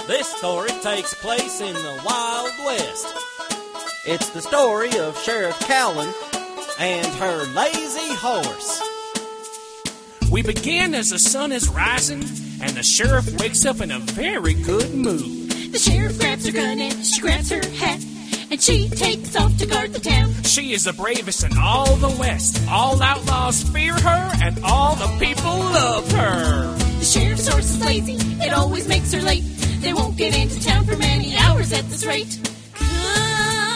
This story takes place in the Wild West. It's the story of Sheriff Callan and her lazy horse. We begin as the sun is rising, and the sheriff wakes up in a very good mood. The sheriff grabs her gun and she grabs her hat, and she takes off to guard the town. She is the bravest in all the West. All outlaws fear her, and all the people love her. The sheriff's horse is lazy, it always makes her late. They won't get into town for many hours at this rate. Come